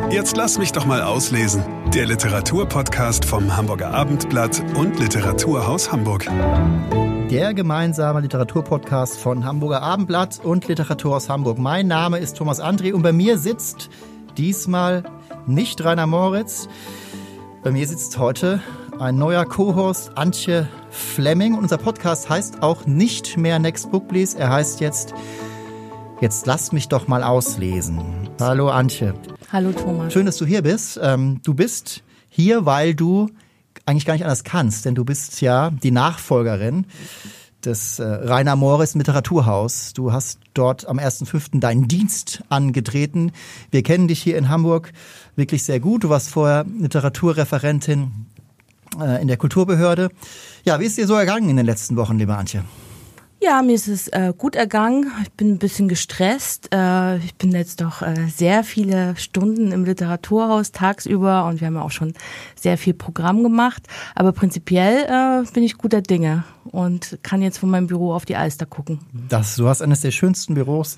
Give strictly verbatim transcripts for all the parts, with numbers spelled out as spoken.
Jetzt lass mich doch mal auslesen. Der Literaturpodcast vom Hamburger Abendblatt und Literaturhaus Hamburg. Der gemeinsame Literaturpodcast von Hamburger Abendblatt und Literaturhaus Hamburg. Mein Name ist Thomas André und bei mir sitzt diesmal nicht Rainer Moritz. Bei mir sitzt heute ein neuer Co-Host, Antje Fleming. Und unser Podcast heißt auch nicht mehr Next Book Please. Er heißt jetzt Jetzt lass mich doch mal auslesen. Hallo Antje. Hallo Thomas. Schön, dass du hier bist. Du bist hier, weil du eigentlich gar nicht anders kannst, denn du bist ja die Nachfolgerin des Rainer Moritz Literaturhaus. Du hast dort am ersten fünften deinen Dienst angetreten. Wir kennen dich hier in Hamburg wirklich sehr gut. Du warst vorher Literaturreferentin in der Kulturbehörde. Ja, wie ist dir so ergangen in den letzten Wochen, liebe Antje? Ja, mir ist es äh, gut ergangen. Ich bin ein bisschen gestresst. Äh, ich bin jetzt doch äh, sehr viele Stunden im Literaturhaus tagsüber und wir haben ja auch schon sehr viel Programm gemacht. Aber prinzipiell äh, bin ich guter Dinge und kann jetzt von meinem Büro auf die Alster gucken. Das, du hast eines der schönsten Büros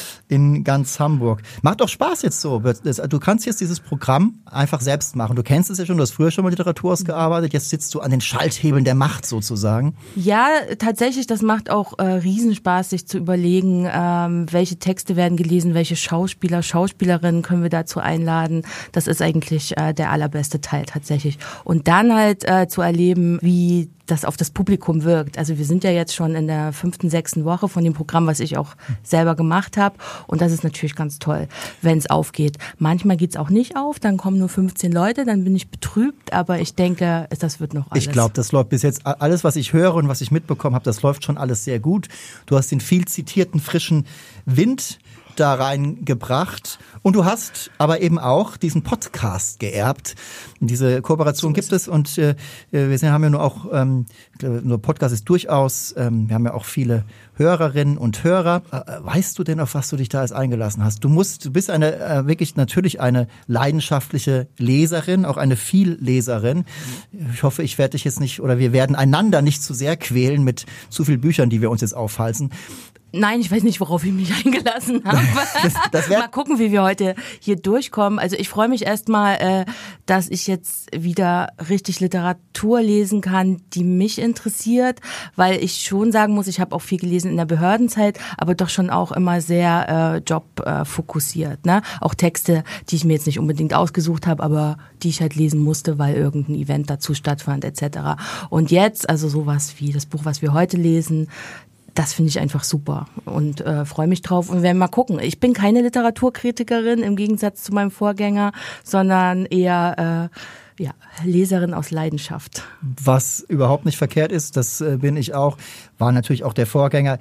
in ganz Hamburg. Macht doch Spaß jetzt so. Du kannst jetzt dieses Programm einfach selbst machen. Du kennst es ja schon, du hast früher schon mal Literaturhaus gearbeitet, jetzt sitzt du an den Schalthebeln der Macht sozusagen. Ja, tatsächlich, das macht auch äh, Riesenspaß, sich zu überlegen, ähm, welche Texte werden gelesen, welche Schauspieler, Schauspielerinnen können wir dazu einladen. Das ist eigentlich äh, der allerbeste Teil tatsächlich. Und dann halt äh, zu erleben, wie das auf das Publikum wirkt. Also wir sind ja jetzt schon in der fünften, sechsten Woche von dem Programm, was ich auch selber gemacht habe. Und das ist natürlich ganz toll, wenn es aufgeht. Manchmal geht es auch nicht auf, dann kommen nur fünfzehn Leute, dann bin ich betrübt, aber ich denke, das wird noch alles. Ich glaube, das läuft bis jetzt, alles was ich höre und was ich mitbekommen habe, das läuft schon alles sehr gut. Du hast den viel zitierten frischen Wind da reingebracht und du hast aber eben auch diesen Podcast geerbt. Diese Kooperation so gibt es und äh, wir sind, haben ja nur auch, ähm, nur Podcast ist durchaus, ähm, wir haben ja auch viele Hörerinnen und Hörer. Äh, weißt du denn, auf was du dich da jetzt eingelassen hast? Du musst, du bist eine äh, wirklich natürlich eine leidenschaftliche Leserin, auch eine Vielleserin. Ich hoffe, ich werde dich jetzt nicht, oder wir werden einander nicht zu sehr quälen mit zu vielen Büchern, die wir uns jetzt aufhalsen. Nein, ich weiß nicht, worauf ich mich eingelassen habe. Das, das mal gucken, wie wir heute hier durchkommen. Also ich freue mich erstmal, äh, dass ich jetzt wieder richtig Literatur lesen kann, die mich interessiert, weil ich schon sagen muss, ich habe auch viel gelesen in der Behördenzeit, aber doch schon auch immer sehr äh, jobfokussiert. Ne? Auch Texte, die ich mir jetzt nicht unbedingt ausgesucht habe, aber die ich halt lesen musste, weil irgendein Event dazu stattfand et cetera. Und jetzt, also sowas wie das Buch, was wir heute lesen, das finde ich einfach super und äh, freue mich drauf und wir werden mal gucken. Ich bin keine Literaturkritikerin im Gegensatz zu meinem Vorgänger, sondern eher äh, ja, Leserin aus Leidenschaft. Was überhaupt nicht verkehrt ist, das äh, bin ich auch, war natürlich auch der Vorgänger.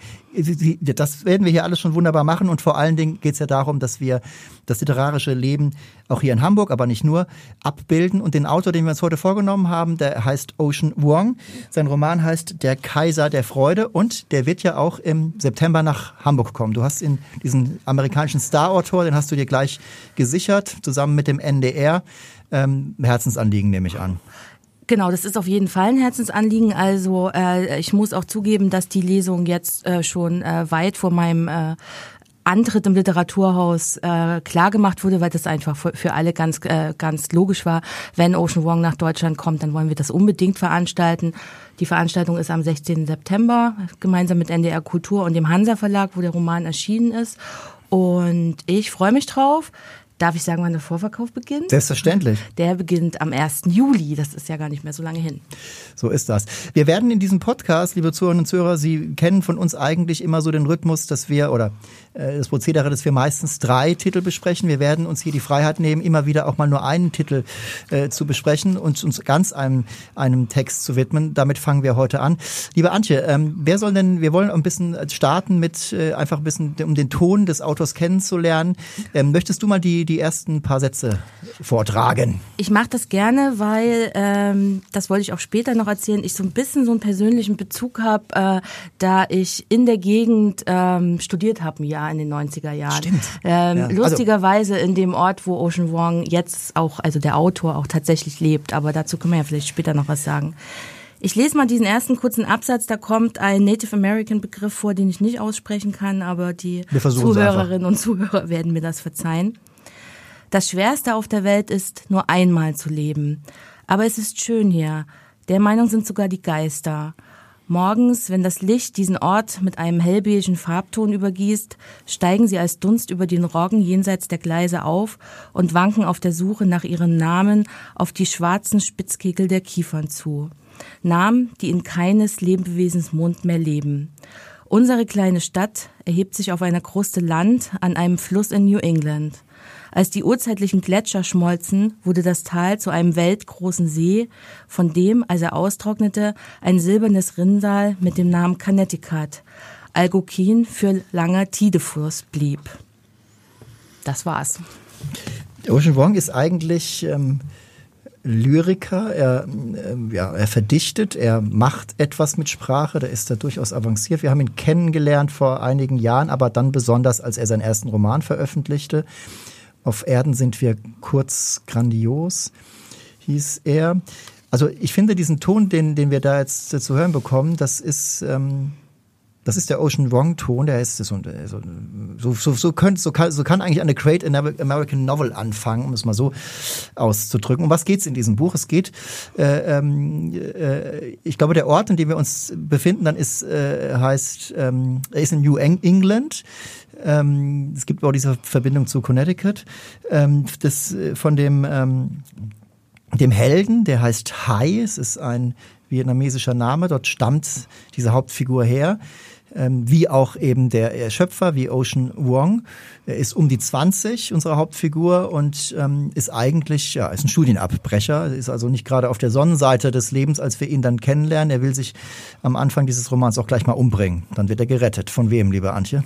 Das werden wir hier alles schon wunderbar machen und vor allen Dingen geht es ja darum, dass wir das literarische Leben auch hier in Hamburg, aber nicht nur, abbilden. Und den Autor, den wir uns heute vorgenommen haben, der heißt Ocean Vuong. Sein Roman heißt Der Kaiser der Freude und der wird ja auch im September nach Hamburg kommen. Du hast in diesen amerikanischen Star-Autor, den hast du dir gleich gesichert, zusammen mit dem N D R. Ähm, Herzensanliegen nehme ich an. Genau, das ist auf jeden Fall ein Herzensanliegen. Also äh, ich muss auch zugeben, dass die Lesung jetzt äh, schon äh, weit vor meinem äh, Antritt im Literaturhaus äh, klar gemacht wurde, weil das einfach für, für alle ganz äh, ganz logisch war. Wenn Ocean Vuong nach Deutschland kommt, dann wollen wir das unbedingt veranstalten. Die Veranstaltung ist am sechzehnten September, gemeinsam mit N D R Kultur und dem Hansa Verlag, wo der Roman erschienen ist. Und ich freue mich drauf. Darf ich sagen, wann der Vorverkauf beginnt? Selbstverständlich. Der beginnt am ersten Juli. Das ist ja gar nicht mehr so lange hin. So ist das. Wir werden in diesem Podcast, liebe Zuhörerinnen und Zuhörer, Sie kennen von uns eigentlich immer so den Rhythmus, dass wir, oder äh, das Prozedere, dass wir meistens drei Titel besprechen. Wir werden uns hier die Freiheit nehmen, immer wieder auch mal nur einen Titel äh, zu besprechen und uns ganz einem, einem Text zu widmen. Damit fangen wir heute an. Liebe Antje, ähm, wer soll denn, wir wollen ein bisschen starten mit äh, einfach ein bisschen, um den Ton des Autors kennenzulernen. Ähm, möchtest du mal die, die die ersten paar Sätze vortragen? Ich mache das gerne, weil, ähm, das wollte ich auch später noch erzählen, ich so ein bisschen so einen persönlichen Bezug habe, äh, da ich in der Gegend ähm, studiert habe, ein Jahr in den neunziger Jahren. Stimmt. Ähm, ja. Lustigerweise in dem Ort, wo Ocean Vuong jetzt auch, also der Autor auch tatsächlich lebt, aber dazu können wir ja vielleicht später noch was sagen. Ich lese mal diesen ersten kurzen Absatz, da kommt ein Native American Begriff vor, den ich nicht aussprechen kann, aber die Zuhörerinnen und Zuhörer werden mir das verzeihen. Das Schwerste auf der Welt ist, nur einmal zu leben. Aber es ist schön hier. Der Meinung sind sogar die Geister. Morgens, wenn das Licht diesen Ort mit einem hellbeigen Farbton übergießt, steigen sie als Dunst über den Roggen jenseits der Gleise auf und wanken auf der Suche nach ihrem Namen auf die schwarzen Spitzkegel der Kiefern zu. Namen, die in keines Lebewesens Mund mehr leben. Unsere kleine Stadt erhebt sich auf einer Kruste Land an einem Fluss in New England. Als die urzeitlichen Gletscher schmolzen, wurde das Tal zu einem weltgroßen See, von dem, als er austrocknete, ein silbernes Rinnsal mit dem Namen Connecticut, Algonquin für langer Tidefluss, blieb. Das war's. Ocean Vuong ist eigentlich ähm, Lyriker, er, äh, ja, er verdichtet, er macht etwas mit Sprache, da ist er durchaus avanciert. Wir haben ihn kennengelernt vor einigen Jahren, aber dann besonders, als er seinen ersten Roman veröffentlichte. Auf Erden sind wir kurz grandios, hieß er. Also ich finde diesen Ton, den, den wir da jetzt zu hören bekommen, das ist, ähm, das ist der Ocean Vuong-Ton, der ist so, so, so, so, könnte, so, kann, so kann eigentlich eine Great American Novel anfangen, um es mal so auszudrücken. Um was geht's in diesem Buch? Es geht, äh, äh, ich glaube, der Ort, in dem wir uns befinden, dann ist, äh, heißt, ähm, er ist in New England. Ähm, es gibt auch diese Verbindung zu Connecticut. Ähm, das von dem, ähm, dem Helden, der heißt Hai, es ist ein vietnamesischer Name, dort stammt diese Hauptfigur her, ähm, wie auch eben der Schöpfer, wie Ocean Vuong. Er ist um die zwanzig, unsere Hauptfigur, und ähm, ist eigentlich, ja, ist ein Studienabbrecher, ist also nicht gerade auf der Sonnenseite des Lebens, als wir ihn dann kennenlernen. Er will sich am Anfang dieses Romans auch gleich mal umbringen. Dann wird er gerettet. Von wem, liebe Antje?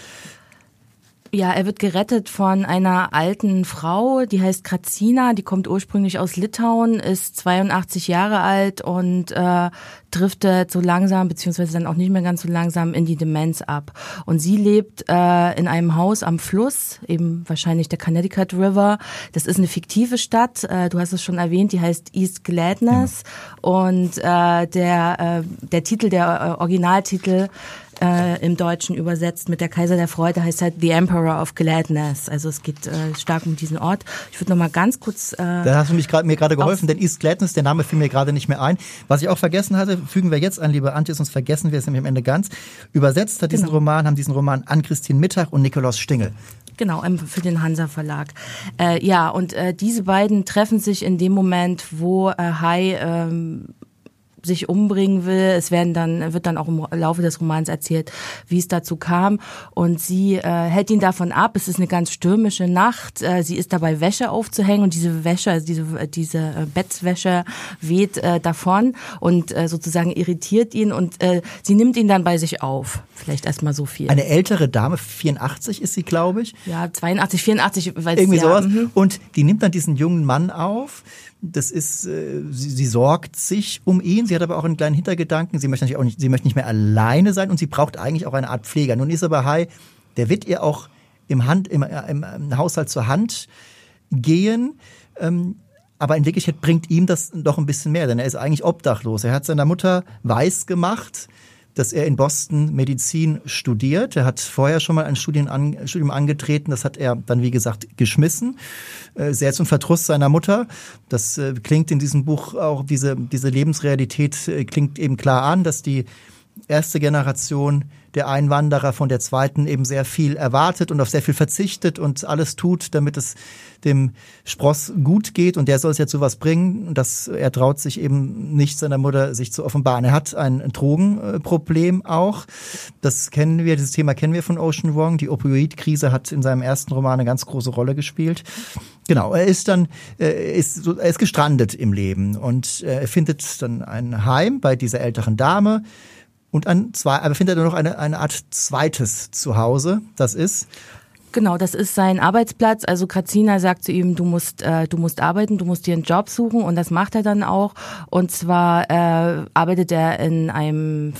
Ja, er wird gerettet von einer alten Frau, die heißt Krazina, die kommt ursprünglich aus Litauen, ist zweiundachtzig Jahre alt und äh, driftet so langsam, beziehungsweise dann auch nicht mehr ganz so langsam in die Demenz ab. Und sie lebt äh, in einem Haus am Fluss, eben wahrscheinlich der Connecticut River. Das ist eine fiktive Stadt, äh, du hast es schon erwähnt, die heißt East Gladness. Ja. Und äh, der, äh, der Titel, der äh, Originaltitel, Äh, im Deutschen übersetzt mit der Kaiser der Freude, heißt halt The Emperor of Gladness. Also es geht äh, stark um diesen Ort. Ich würde noch mal ganz kurz... Äh, da hast du mich grad, mir gerade geholfen, denn East Gladness, der Name fiel mir gerade nicht mehr ein. Was ich auch vergessen hatte, fügen wir jetzt an, liebe Antje, sonst vergessen wir es nämlich am Ende ganz. Übersetzt hat diesen genau. Roman, haben diesen Roman Ann-Christine Mittag und Nikolaus Stingel. Genau, für den Hansa Verlag. Äh, ja, und äh, diese beiden treffen sich in dem Moment, wo äh, Hai... Ähm, sich umbringen will. Es werden dann, wird dann auch im Laufe des Romans erzählt, wie es dazu kam. Und sie äh, hält ihn davon ab. Es ist eine ganz stürmische Nacht. Äh, sie ist dabei, Wäsche aufzuhängen, und diese Wäsche, also diese, diese äh, Bettwäsche weht äh, davon und äh, sozusagen irritiert ihn, und äh, sie nimmt ihn dann bei sich auf. Vielleicht erstmal so viel. Eine ältere Dame, vierundachtzig ist sie, glaube ich. Ja, zweiundachtzig, vierundachtzig. Irgendwie ja, sowas. M- und die nimmt dann diesen jungen Mann auf. Das ist, äh, sie, sie sorgt sich um ihn. Sie hat aber auch einen kleinen Hintergedanken. Sie möchte natürlich auch nicht, sie möchte nicht mehr alleine sein, und sie braucht eigentlich auch eine Art Pfleger. Nun ist aber Hai, der wird ihr auch im Hand, im, im, im Haushalt zur Hand gehen. Ähm, aber in Wirklichkeit bringt ihm das doch ein bisschen mehr, denn er ist eigentlich obdachlos. Er hat seiner Mutter weiß gemacht, dass er in Boston Medizin studiert. Er hat vorher schon mal ein Studium, an, Studium angetreten. Das hat er dann, wie gesagt, geschmissen. Äh, sehr zum Verdruss seiner Mutter. Das äh, klingt in diesem Buch auch, diese, diese Lebensrealität äh, klingt eben klar an, dass die erste Generation der Einwanderer von der zweiten eben sehr viel erwartet und auf sehr viel verzichtet und alles tut, damit es dem Spross gut geht, und der soll es ja zu was bringen. Das, er traut sich eben nicht, seiner Mutter sich zu offenbaren. Er hat ein Drogenproblem auch. Das kennen wir, dieses Thema kennen wir von Ocean Vuong. Die Opioid-Krise hat in seinem ersten Roman eine ganz große Rolle gespielt. Genau, er ist dann, er ist, er ist gestrandet im Leben, und er findet dann ein Heim bei dieser älteren Dame. Und an zwei, aber findet er noch eine, eine Art zweites Zuhause, das ist? Genau, das ist sein Arbeitsplatz. Also Krazina sagt zu ihm, du musst, äh, du musst arbeiten, du musst dir einen Job suchen, und das macht er dann auch. Und zwar äh, arbeitet er in einem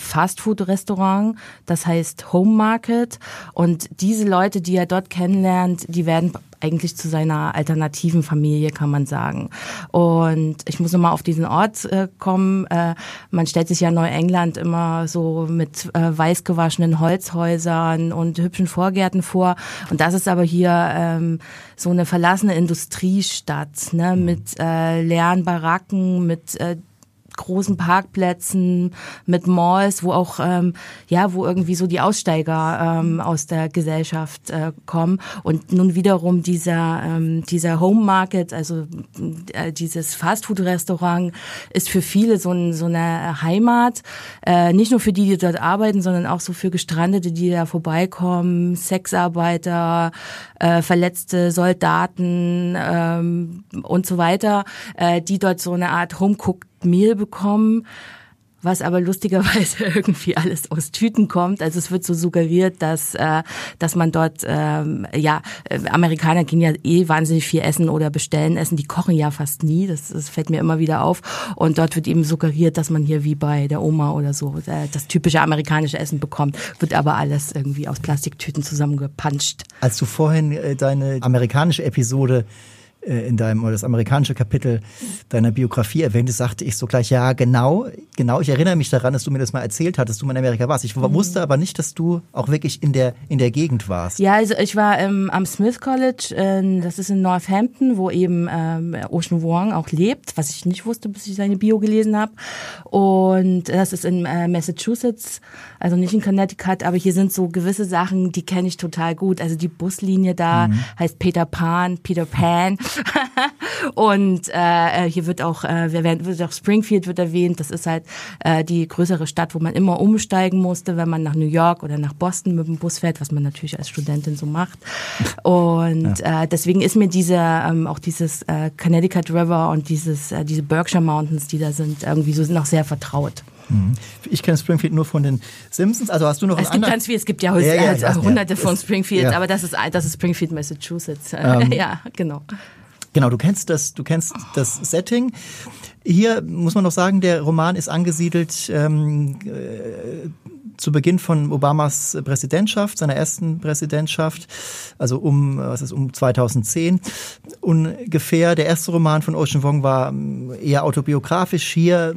Fastfood-Restaurant, das heißt Home Market. Und diese Leute, die er dort kennenlernt, die werden eigentlich zu seiner alternativen Familie, kann man sagen. Und ich muss nochmal auf diesen Ort äh, kommen. Äh, man stellt sich ja Neuengland immer so mit äh, weiß gewaschenen Holzhäusern und hübschen Vorgärten vor. Und das ist aber hier ähm, so eine verlassene Industriestadt, ne, mit äh, leeren Baracken, mit äh, großen Parkplätzen, mit Malls, wo auch ähm, ja, wo irgendwie so die Aussteiger ähm, aus der Gesellschaft äh, kommen. Und nun wiederum dieser ähm, dieser Home Market, also äh, dieses Fastfood-Restaurant, ist für viele so, ein, so eine Heimat. Äh, nicht nur für die, die dort arbeiten, sondern auch so für Gestrandete, die da vorbeikommen, Sexarbeiter, äh, verletzte Soldaten ähm, und so weiter, äh, die dort so eine Art Home-Cooked Meal bekommen, was aber lustigerweise irgendwie alles aus Tüten kommt. Also es wird so suggeriert, dass äh, dass man dort, ähm, ja, Amerikaner gehen ja eh wahnsinnig viel essen oder bestellen Essen, die kochen ja fast nie, das, das fällt mir immer wieder auf. Und dort wird eben suggeriert, dass man hier wie bei der Oma oder so äh, das typische amerikanische Essen bekommt, wird aber alles irgendwie aus Plastiktüten zusammengepanscht. Als du vorhin äh, deine amerikanische Episode in deinem, oder das amerikanische Kapitel deiner Biografie erwähnte, sagte ich so gleich, ja, genau, genau, ich erinnere mich daran, dass du mir das mal erzählt hattest, du in Amerika warst. Ich mhm. wusste aber nicht, dass du auch wirklich in der, in der Gegend warst. Ja, also ich war ähm, am Smith College, äh, das ist in Northampton, wo eben ähm, Ocean Vuong auch lebt, was ich nicht wusste, bis ich seine Bio gelesen habe. Und das ist in äh, Massachusetts, also nicht in Connecticut, aber hier sind so gewisse Sachen, die kenne ich total gut. Also die Buslinie da mhm. heißt Peter Pan, Peter Pan. Und äh, hier wird auch, äh, wird auch Springfield wird erwähnt. Das ist halt äh, die größere Stadt, wo man immer umsteigen musste, wenn man nach New York oder nach Boston mit dem Bus fährt, was man natürlich als Studentin so macht. Und ja. äh, deswegen ist mir diese ähm, auch dieses äh, Connecticut River und dieses äh, diese Berkshire Mountains, die da sind, irgendwie so noch sehr vertraut. Ich kenne Springfield nur von den Simpsons. Also hast du noch es einen gibt anderen? ganz viel. Es gibt ja, ja, ja, ja hunderte ja. von Springfields, ja. aber das ist das ist Springfield, Massachusetts. Ähm, ja, genau. Genau, du kennst das, du kennst das Setting. Hier muss man noch sagen, der Roman ist angesiedelt ähm, äh, zu Beginn von Obamas Präsidentschaft, seiner ersten Präsidentschaft, also um was ist um zweitausendzehn ungefähr. Der erste Roman von Ocean Vuong war eher autobiografisch. Hier,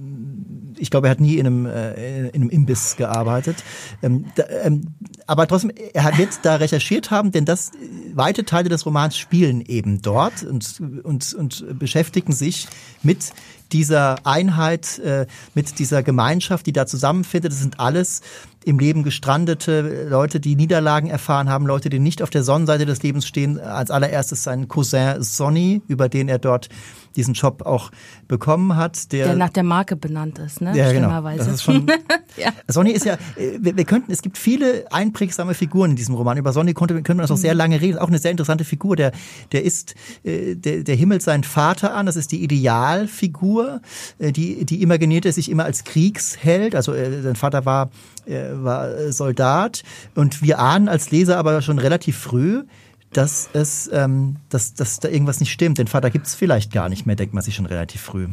ich glaube, er hat nie in einem, äh, in einem Imbiss gearbeitet. Ähm, da, ähm, aber trotzdem, er hat jetzt da recherchiert haben, denn das weite Teile des Romans spielen eben dort und, und, und beschäftigen sich mit dieser Einheit, äh, mit dieser Gemeinschaft, die da zusammenfindet. Das sind alles im Leben gestrandete Leute, die Niederlagen erfahren haben, Leute, die nicht auf der Sonnenseite des Lebens stehen. Als allererstes sein Cousin Sonny, über den er dort diesen Job auch bekommen hat. Der, der nach der Marke benannt ist, ne? Ja, genau. Das ist schon, ja. Sonny ist ja, wir, wir könnten, es gibt viele einprägsame Figuren in diesem Roman. Über Sonny konnte, könnte man das auch sehr lange reden. Auch eine sehr interessante Figur. Der, der ist, der, der himmelt seinen Vater an. Das ist die Idealfigur. Die, die imaginiert er sich immer als Kriegsheld. Also, sein Vater war, war Soldat. Und wir ahnen als Leser aber schon relativ früh, dass es, ähm, dass, dass da irgendwas nicht stimmt. Den Vater gibt es vielleicht gar nicht mehr, denkt man sich schon relativ früh.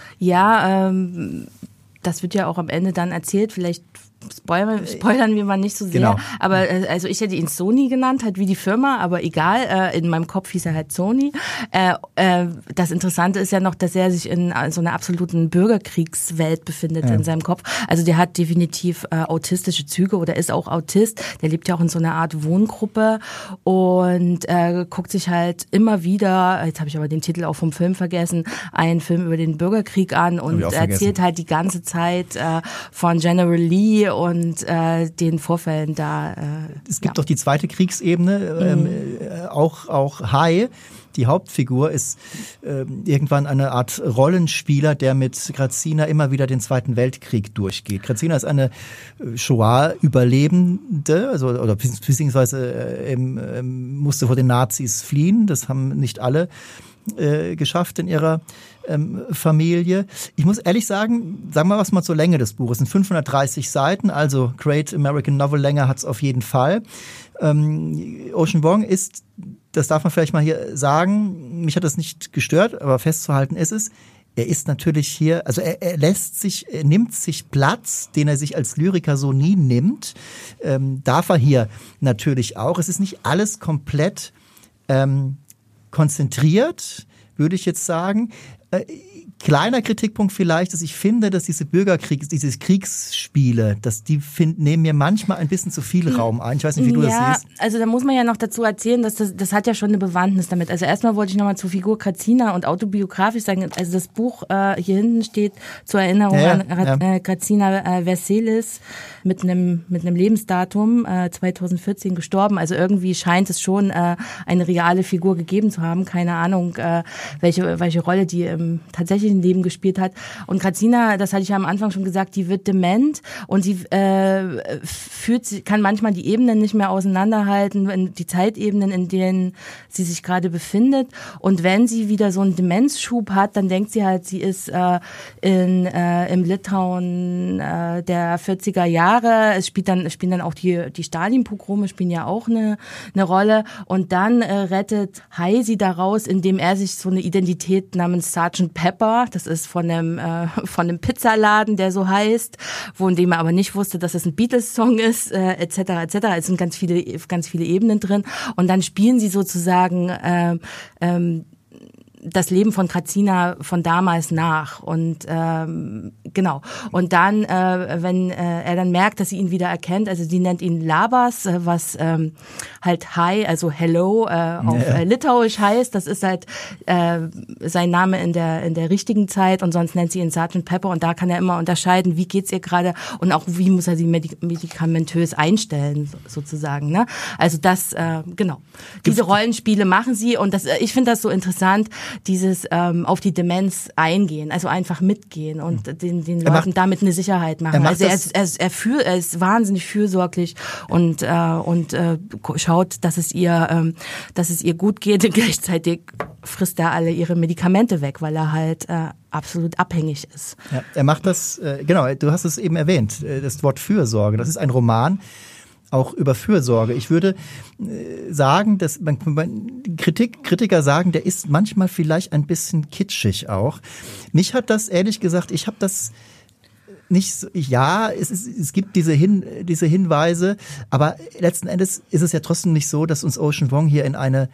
Ja, ähm, das wird ja auch am Ende dann erzählt. Vielleicht spoilern, spoilern wir mal nicht so sehr. Genau. Aber also ich hätte ihn Sony genannt, halt wie die Firma, aber egal. Äh, in meinem Kopf hieß er halt Sony. Äh, äh, das Interessante ist ja noch, dass er sich in so einer absoluten Bürgerkriegswelt befindet, ja, in seinem Kopf. Also der hat definitiv äh, autistische Züge oder ist auch Autist. Der lebt ja auch in so einer Art Wohngruppe und äh, guckt sich halt immer wieder, jetzt habe ich aber den Titel auch vom Film vergessen, einen Film über den Bürgerkrieg an und erzählt halt die ganze Zeit äh, von General Lee und äh, den Vorfällen da. Äh, es gibt ja. doch die zweite Kriegsebene, ähm, mhm. äh, auch auch Hai. Die Hauptfigur ist äh, irgendwann eine Art Rollenspieler, der mit Grazina immer wieder den Zweiten Weltkrieg durchgeht. Grazina ist eine Shoah-Überlebende, also oder beziehungsweise äh, äh, musste vor den Nazis fliehen. Das haben nicht alle äh, geschafft in ihrer ähm, Familie. Ich muss ehrlich sagen, sagen wir was mal zur Länge des Buches. Es sind fünfhundertdreißig Seiten, also Great American Novel Länge hat es auf jeden Fall. Ähm, Ocean Vuong ist, das darf man vielleicht mal hier sagen, mich hat das nicht gestört, aber festzuhalten ist es, er ist natürlich hier, also er, er lässt sich, er nimmt sich Platz, den er sich als Lyriker so nie nimmt, ähm, darf er hier natürlich auch. Es ist nicht alles komplett ähm, konzentriert, würde ich jetzt sagen. Äh, Kleiner Kritikpunkt vielleicht, dass ich finde, dass diese Bürgerkriegs-, diese Kriegsspiele, dass die find, nehmen mir manchmal ein bisschen zu viel Raum ein. Ich weiß nicht, wie du ja, das siehst. Also da muss man ja noch dazu erzählen, dass das, das hat ja schon eine Bewandtnis damit. Also erstmal wollte ich nochmal zur Figur Kracina und autobiografisch sagen. Also das Buch äh, hier hinten steht zur Erinnerung ja, an ja. Äh, Kracina äh, Verselis mit einem mit einem Lebensdatum äh, zweitausendvierzehn gestorben. Also irgendwie scheint es schon äh, eine reale Figur gegeben zu haben. Keine Ahnung, äh, welche welche Rolle die im tatsächlichen Leben gespielt hat. Und Kracina, das hatte ich ja am Anfang schon gesagt, die wird dement und sie äh, fühlt, kann manchmal die Ebenen nicht mehr auseinanderhalten, die Zeitebenen, in denen sie sich gerade befindet. Und wenn sie wieder so einen Demenzschub hat, dann denkt sie halt, sie ist äh, in, äh, im Litauen äh, der vierziger Jahre. Es spielt dann, spielen dann auch die, die Stalin-Pogrome spielen ja auch eine, eine Rolle. Und dann äh, rettet Hai sie daraus, indem er sich so eine Identität namens Sergeant Pepper, das ist von einem, äh, von einem Pizzaladen, der so heißt, von dem er aber nicht wusste, dass es ein Beatles-Song ist, äh, et cetera et cetera. Es sind ganz viele, ganz viele Ebenen drin. Und dann spielen sie sozusagen äh, ähm, das Leben von Kracina von damals nach und ähm, genau und dann äh, wenn äh, er dann merkt, dass sie ihn wieder erkennt, also sie nennt ihn Labas, äh, was ähm, halt Hi, also Hello äh, auf ja. äh, Litauisch heißt, das ist halt äh, sein Name in der in der richtigen Zeit und sonst nennt sie ihn Sergeant Pepper und da kann er immer unterscheiden, wie geht's ihr gerade und auch wie muss er sie medik- medikamentös einstellen sozusagen, ne? Also das äh, genau diese Rollenspiele machen sie und das ich finde das so interessant, dieses ähm, auf die Demenz eingehen, also einfach mitgehen und den, den Leuten macht, damit eine Sicherheit machen. Er also er ist, er, ist, er, für, er ist wahnsinnig fürsorglich und äh, und äh, schaut, dass es ihr, ähm, dass es ihr gut geht. Und gleichzeitig frisst er alle ihre Medikamente weg, weil er halt äh, absolut abhängig ist. Ja, er macht das, äh, genau. Du hast es eben erwähnt, äh, das Wort Fürsorge. Das ist ein Roman. Auch über Fürsorge. Ich würde äh, sagen, dass man, man, Kritik, Kritiker sagen, der ist manchmal vielleicht ein bisschen kitschig auch. Mich hat das, ehrlich gesagt, ich habe das nicht so, ja, es, ist, es gibt diese, Hin, diese Hinweise, aber letzten Endes ist es ja trotzdem nicht so, dass uns Ocean Vuong hier in eine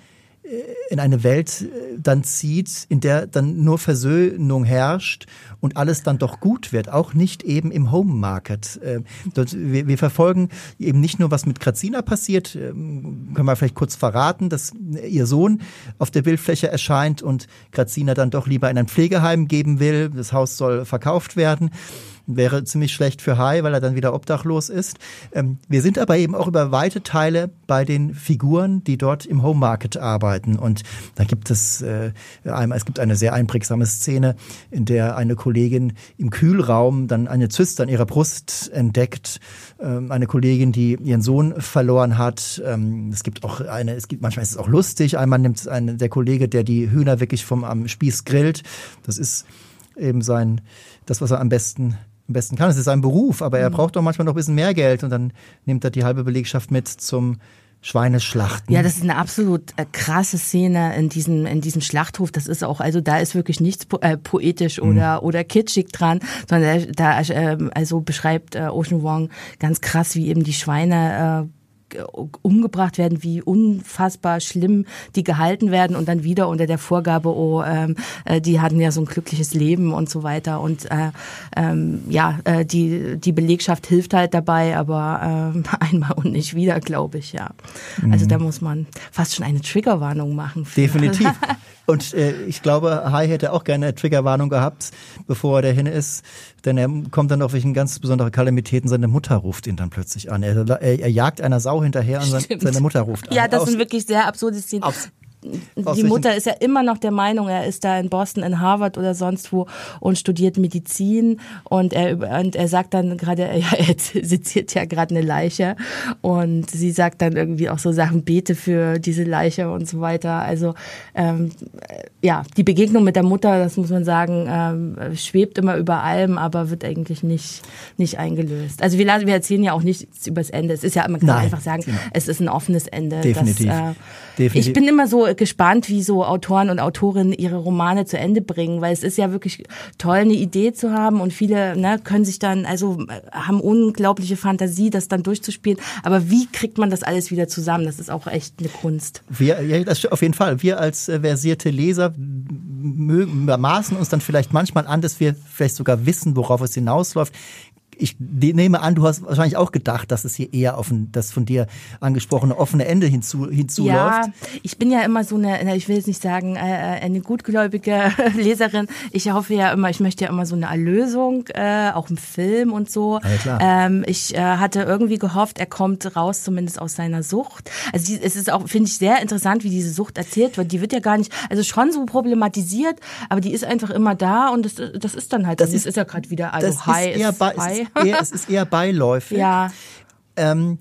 in eine Welt dann zieht, in der dann nur Versöhnung herrscht und alles dann doch gut wird, auch nicht eben im Home Market. Wir, wir verfolgen eben nicht nur, was mit Kracina passiert, können wir vielleicht kurz verraten, dass ihr Sohn auf der Bildfläche erscheint und Kracina dann doch lieber in ein Pflegeheim geben will, das Haus soll verkauft werden. Wäre ziemlich schlecht für Hai, weil er dann wieder obdachlos ist. Ähm, wir sind aber eben auch über weite Teile bei den Figuren, die dort im Home Market arbeiten. Und da gibt es äh, einmal, es gibt eine sehr einprägsame Szene, in der eine Kollegin im Kühlraum dann eine Zyste an ihrer Brust entdeckt. Ähm, eine Kollegin, die ihren Sohn verloren hat. Ähm, es gibt auch eine, es gibt manchmal ist es auch lustig. Einmal nimmt eine, der Kollege, der die Hühner wirklich vom am Spieß grillt. Das ist eben sein, das, was er am besten am besten kann. Es ist sein Beruf, aber er mhm. braucht doch manchmal noch ein bisschen mehr Geld und dann nimmt er die halbe Belegschaft mit zum Schweineschlachten. Ja, das ist eine absolut äh, krasse Szene in diesem in diesem Schlachthof. Das ist auch, also da ist wirklich nichts po- äh, poetisch oder mhm. oder kitschig dran, sondern da äh, also beschreibt äh, Ocean Vuong ganz krass, wie eben die Schweine äh, umgebracht werden, wie unfassbar schlimm die gehalten werden und dann wieder unter der Vorgabe, oh, ähm, äh, die hatten ja so ein glückliches Leben und so weiter und äh, ähm, ja, äh, die die Belegschaft hilft halt dabei, aber äh, einmal und nicht wieder, glaube ich, ja. Mhm. Also da muss man fast schon eine Triggerwarnung machen. Für. Definitiv. Und äh, ich glaube, Hai hätte auch gerne eine Triggerwarnung gehabt, bevor er dahin ist. Denn er kommt dann auf welchen ganz besondere Kalamitäten. Seine Mutter ruft ihn dann plötzlich an. Er, er, er jagt einer Sau hinterher und Stimmt. seine Mutter ruft an. Ja, das aus, sind wirklich sehr absurde Szenen. Aus, Die Mutter ist ja immer noch der Meinung, er ist da in Boston, in Harvard oder sonst wo und studiert Medizin und er und er sagt dann gerade, ja, er seziert ja gerade eine Leiche und sie sagt dann irgendwie auch so Sachen, bete für diese Leiche und so weiter. Also ähm, ja, die Begegnung mit der Mutter, das muss man sagen, ähm, schwebt immer über allem, aber wird eigentlich nicht nicht eingelöst. Also wir, wir erzählen ja auch nichts übers Ende. Es ist ja, man kann Nein, einfach sagen, genau. Es ist ein offenes Ende. Definitiv. Das, äh, Definitiv. Ich bin immer so gespannt, wie so Autoren und Autorinnen ihre Romane zu Ende bringen, weil es ist ja wirklich toll, eine Idee zu haben und viele ne, können sich dann, also haben unglaubliche Fantasie, das dann durchzuspielen. Aber wie kriegt man das alles wieder zusammen? Das ist auch echt eine Kunst. Wir, ja, das auf jeden Fall. Wir als äh, versierte Leser mögen, maßen uns dann vielleicht manchmal an, dass wir vielleicht sogar wissen, worauf es hinausläuft. Ich nehme an, du hast wahrscheinlich auch gedacht, dass es hier eher auf ein, das von dir angesprochene offene Ende hinzu, hinzuläuft. Ja, ich bin ja immer so eine, ich will jetzt nicht sagen, eine gutgläubige Leserin. Ich hoffe ja immer, ich möchte ja immer so eine Erlösung, auch im Film und so. Ja, klar. Ähm, ich hatte irgendwie gehofft, er kommt raus zumindest aus seiner Sucht. Also es ist auch, finde ich, sehr interessant, wie diese Sucht erzählt wird. Die wird ja gar nicht, also schon so problematisiert, aber die ist einfach immer da und das, das ist dann halt, das ist, ist, ist ja gerade wieder, also das High ist eher ist bei, High. Es ist eher, es ist eher beiläufig. Ja. Ähm,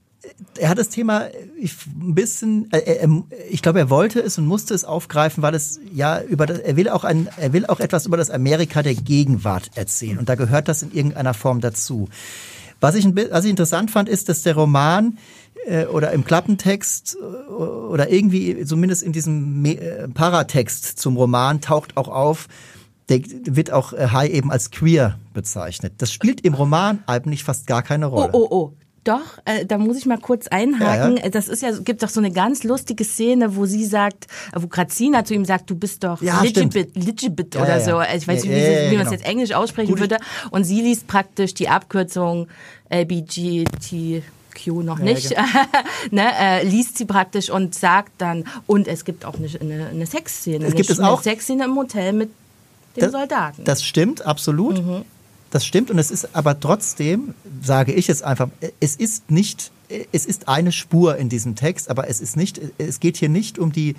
er hat das Thema ich, ein bisschen, äh, äh, ich glaube, er wollte es und musste es aufgreifen, weil es ja über das, er will auch ein, er will auch etwas über das Amerika der Gegenwart erzählen und da gehört das in irgendeiner Form dazu. Was ich, was ich interessant fand, ist, dass der Roman äh, oder im Klappentext äh, oder irgendwie zumindest in diesem Me- äh, Paratext zum Roman taucht auch auf, der wird auch Hai eben als queer bezeichnet. Das spielt im Roman eigentlich fast gar keine Rolle. Oh, oh, oh. Doch, äh, da muss ich mal kurz einhaken. Ja, ja. Das ist ja, gibt doch so eine ganz lustige Szene, wo sie sagt, wo Grazina zu ihm sagt, du bist doch ja, Ligibit, Ligibit ja, oder ja, so. ja. Ich weiß nicht, Ja, wie, ja, ja, wie man es genau. jetzt Englisch aussprechen Gut. würde. Und sie liest praktisch die Abkürzung L B G T Q noch Ja, nicht, genau. ne, äh, liest sie praktisch und sagt dann, und es gibt auch eine, eine, eine Sexszene. Es gibt eine, es auch. Eine Sexszene im Hotel mit dem Das- Soldaten. Das stimmt, absolut. Mhm. Das stimmt und es ist aber trotzdem, sage ich jetzt einfach, es ist nicht, es ist eine Spur in diesem Text, aber es ist nicht, es geht hier nicht um die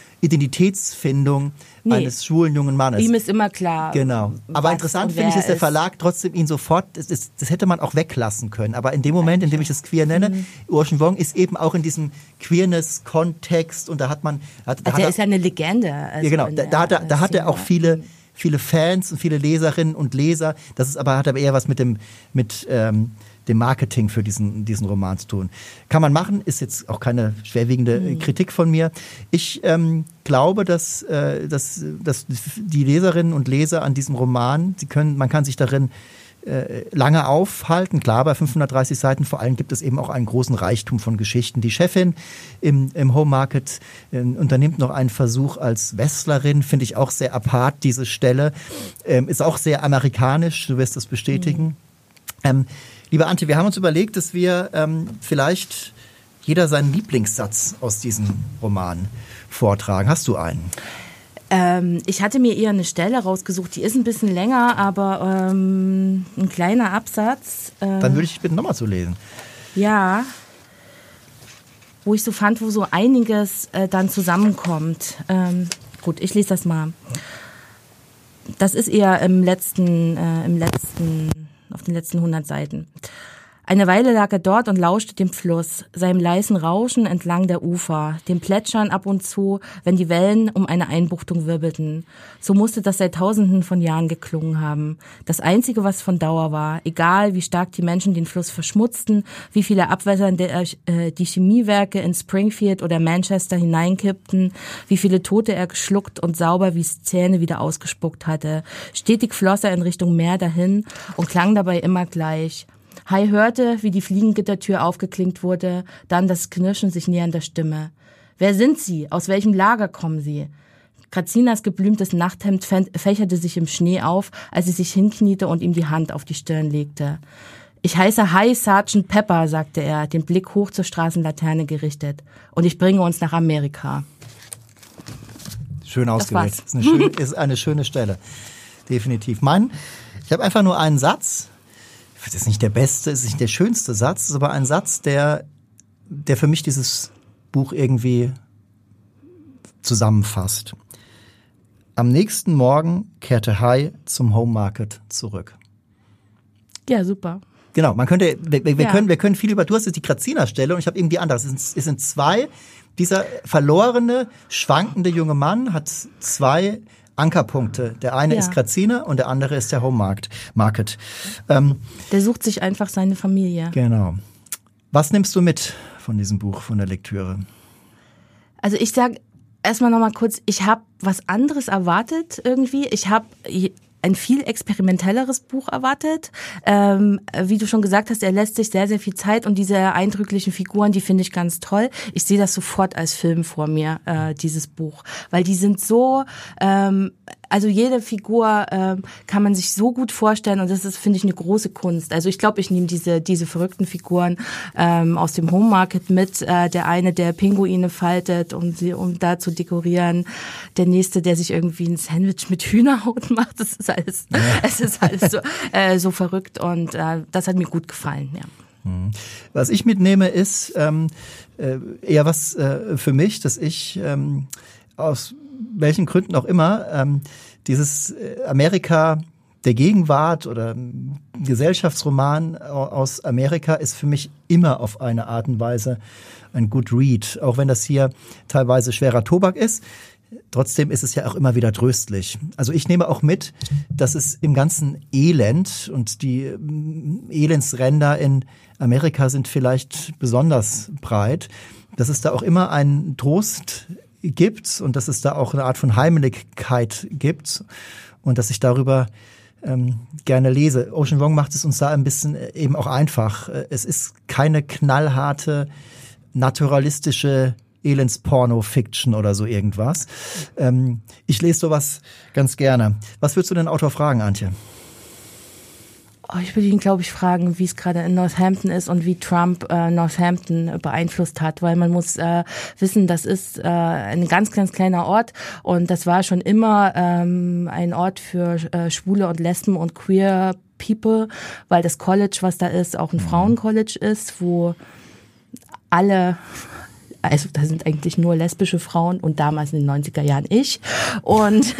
Identitätsfindung Nee. eines schwulen jungen Mannes. Ihm ist immer klar. Genau. Aber was interessant und finde ich, wer dass der ist. Verlag trotzdem ihn sofort, das, ist, das hätte man auch weglassen können. Aber in dem Moment, in dem ich das queer nenne, Mhm. Urchin Wong ist eben auch in diesem Queerness-Kontext und da hat man, hat, da Also hat er er, ist ja eine Legende. Also ja, genau, in da, der- da, hat er, da hat er auch Szene. viele, viele Fans und viele Leserinnen und Leser. Das ist aber, hat aber eher was mit dem, mit, ähm, dem Marketing für diesen, diesen Roman zu tun. Kann man machen, ist jetzt auch keine schwerwiegende Mhm. äh, Kritik von mir. Ich ähm, glaube, dass, äh, dass, dass die Leserinnen und Leser an diesem Roman, sie können, man kann sich darin äh, lange aufhalten. Klar, bei fünfhundertdreißig Seiten vor allem gibt es eben auch einen großen Reichtum von Geschichten. Die Chefin im, im Home Market äh, unternimmt noch einen Versuch als Wrestlerin, finde ich auch sehr apart, diese Stelle. Ähm, ist auch sehr amerikanisch, du wirst das bestätigen. Mhm. Ähm, liebe Antje, wir haben uns überlegt, dass wir ähm, vielleicht jeder seinen Lieblingssatz aus diesem Roman vortragen. Hast du einen? Ähm, ich hatte mir eher eine Stelle rausgesucht, die ist ein bisschen länger, aber ähm, ein kleiner Absatz. Äh, Dann würde ich dich bitten, nochmal zu lesen. Ja, wo ich so fand, wo so einiges äh, dann zusammenkommt. Ähm, gut, ich lese das mal. Das ist eher im letzten, äh, im letzten, auf den letzten hundert Seiten. Eine Weile lag er dort und lauschte dem Fluss, seinem leisen Rauschen entlang der Ufer, dem Plätschern ab und zu, wenn die Wellen um eine Einbuchtung wirbelten. So musste das seit Tausenden von Jahren geklungen haben. Das Einzige, was von Dauer war, egal wie stark die Menschen den Fluss verschmutzten, wie viele Abwässer äh, die Chemiewerke in Springfield oder Manchester hineinkippten, wie viele Tote er geschluckt und sauber wie Zähne wieder ausgespuckt hatte. Stetig floss er in Richtung Meer dahin und klang dabei immer gleich. Hai hörte, wie die Fliegengittertür aufgeklinkt wurde, dann das Knirschen sich nähernder Stimme. Wer sind Sie? Aus welchem Lager kommen Sie? Grazinas geblümtes Nachthemd fächerte sich im Schnee auf, als sie sich hinkniete und ihm die Hand auf die Stirn legte. Ich heiße Hai Sergeant Pepper, sagte er, den Blick hoch zur Straßenlaterne gerichtet. Und ich bringe uns nach Amerika. Schön ausgewählt. war's. Ist eine, schöne, ist eine schöne Stelle. Definitiv. Mein, ich habe einfach nur einen Satz. Das ist nicht der beste, ist nicht der schönste Satz, ist aber ein Satz, der, der für mich dieses Buch irgendwie zusammenfasst. Am nächsten Morgen kehrte Hai zum Home Market zurück. Ja, super. Genau, man könnte, wir, wir, Ja. können, wir können viel über, du hast jetzt die Grazina-Stelle und ich habe irgendwie anders. Es sind, es sind zwei, dieser verlorene, schwankende junge Mann hat zwei Ankerpunkte. Der eine Ja. ist Grazina und der andere ist der Home Market. Market. Ähm, Der sucht sich einfach seine Familie. genau. Was nimmst du mit von diesem Buch, von der Lektüre? Also ich sag, erstmal nochmal kurz, ich habe was anderes erwartet irgendwie. Ich habe ein viel experimentelleres Buch erwartet. Ähm, wie du schon gesagt hast, er lässt sich sehr, sehr viel Zeit und diese eindrücklichen Figuren, die finde ich ganz toll. Ich sehe das sofort als Film vor mir, äh, dieses Buch. Weil die sind so, ähm, also jede Figur ähm, kann man sich so gut vorstellen und das ist, finde ich, eine große Kunst. Also ich glaube, ich nehme diese diese verrückten Figuren ähm, aus dem Home Market mit. Äh, der eine, der Pinguine faltet, um sie um da zu dekorieren. Der nächste, der sich irgendwie ein Sandwich mit Hühnerhaut macht. Das ist alles, ja. Es ist alles so, äh, so verrückt und äh, das hat mir gut gefallen. Ja. Was ich mitnehme, ist ähm, äh, eher was äh, für mich, dass ich ähm, aus welchen Gründen auch immer, ähm, dieses Amerika der Gegenwart oder Gesellschaftsroman aus Amerika ist für mich immer auf eine Art und Weise ein Good Read. Auch wenn das hier teilweise schwerer Tobak ist, trotzdem ist es ja auch immer wieder tröstlich. Also ich nehme auch mit, dass es im ganzen Elend und die Elendsränder in Amerika sind vielleicht besonders breit, dass es da auch immer einen Trost gibt und dass es da auch eine Art von Heimeligkeit gibt und dass ich darüber ähm, gerne lese. Ocean Vuong macht es uns da ein bisschen eben auch einfach. Es ist keine knallharte, naturalistische Elends-Porno-Fiction oder so irgendwas. Ähm, ich lese sowas ganz gerne. Was würdest du den Autor fragen, Antje? Oh, ich würde ihn, glaube ich, fragen, wie es gerade in Northampton ist und wie Trump äh, Northampton beeinflusst hat, weil man muss äh, wissen, das ist äh, ein ganz, ganz kleiner Ort und das war schon immer ähm, ein Ort für äh, Schwule und Lesben und Queer People, weil das College, was da ist, auch ein mhm. Frauencollege ist, wo alle... Also da sind eigentlich nur lesbische Frauen und damals in den neunziger Jahren ich. Und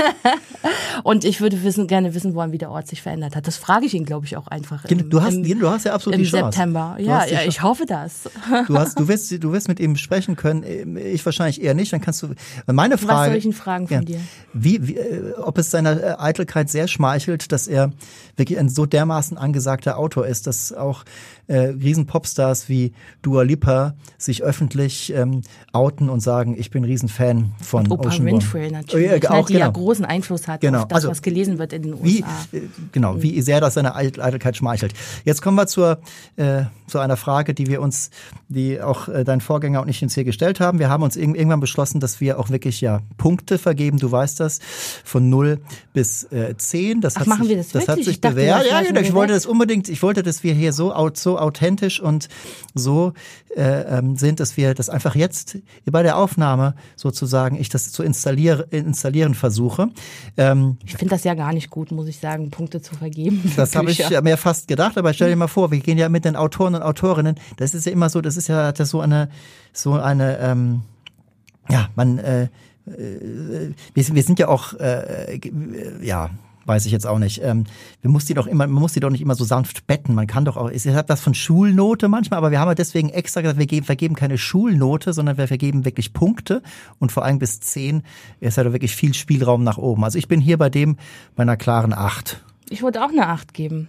und ich würde wissen, gerne wissen wollen, wie der Ort sich verändert hat. Das frage ich ihn, glaube ich, auch einfach im, du hast, im, du hast ja absolut im die Chance. September. Ja, ja, ich hoffe das. Du hast, du wirst, du wirst mit ihm sprechen können. Ich wahrscheinlich eher nicht. Dann kannst du. Meine Frage. Was soll ich ihn fragen von ja, dir? Wie, wie, ob es seiner Eitelkeit sehr schmeichelt, dass er wirklich ein so dermaßen angesagter Autor ist, dass auch äh, Riesen-Popstars wie Dua Lipa sich öffentlich ähm, outen und sagen, ich bin Riesenfan von und Oprah Ocean Winfrey Vuong. natürlich, Oh, ja, auch, die genau. ja großen Einfluss hat genau. auf das, also, was gelesen wird in den U S A. Wie, äh, genau, mhm. wie sehr das seiner Eitelkeit schmeichelt. Jetzt kommen wir zur, äh, zu einer Frage, die wir uns, die auch äh, dein Vorgänger und ich uns hier gestellt haben. Wir haben uns irg- irgendwann beschlossen, dass wir auch wirklich ja Punkte vergeben, du weißt das, von null bis zehn. Das Ach, hat machen sich, wir das das wirklich? hat sich bewährt. Ja, genau. Ich wollte das unbedingt, ich wollte, dass wir hier so, so authentisch und so äh, ähm, sind, dass wir das einfach jetzt bei der Aufnahme sozusagen, ich das zu installieren, installieren versuche. Ähm, ich finde das ja gar nicht gut, muss ich sagen, Punkte zu vergeben. Das habe ich ja mir fast gedacht, aber stell dir mal vor, wir gehen ja mit den Autoren und Autorinnen, das ist ja immer so, das ist ja das so eine, so eine, ähm, ja, man, äh, wir, wir sind ja auch, äh, ja, weiß ich jetzt auch nicht. Ähm, wir muss die doch immer, man muss die doch nicht immer so sanft betten. Man kann doch auch, ich habe das von Schulnote manchmal, aber wir haben ja deswegen extra gesagt, wir geben, vergeben keine Schulnote, sondern wir vergeben wirklich Punkte und vor allem bis zehn ist ja da wirklich viel Spielraum nach oben. Also ich bin hier bei dem, bei einer klaren acht. Ich wollte auch eine acht geben.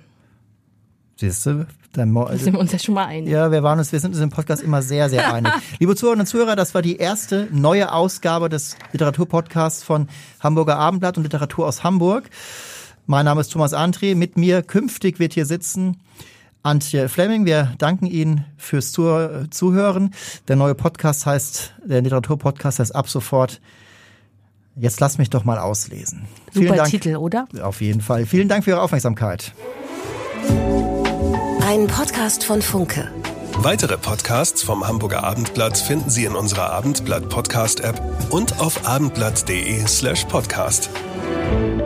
Siehst du? Dann mo- da sind wir uns ja schon mal einig. Ja, wir waren uns, wir sind uns im Podcast immer sehr, sehr einig. Liebe Zuhörerinnen und Zuhörer, das war die erste neue Ausgabe des Literaturpodcasts von Hamburger Abendblatt und Literatur aus Hamburg. Mein Name ist Thomas André. Mit mir künftig wird hier sitzen Antje Fleming. Wir danken Ihnen fürs Zuhören. Der neue Podcast heißt, der Literaturpodcast heißt ab sofort Jetzt lass mich doch mal auslesen. Super Vielen Dank, Titel, oder? Auf jeden Fall. Vielen Dank für Ihre Aufmerksamkeit. Ein Podcast von Funke. Weitere Podcasts vom Hamburger Abendblatt finden Sie in unserer Abendblatt Podcast App und auf abendblatt punkt de slash podcast.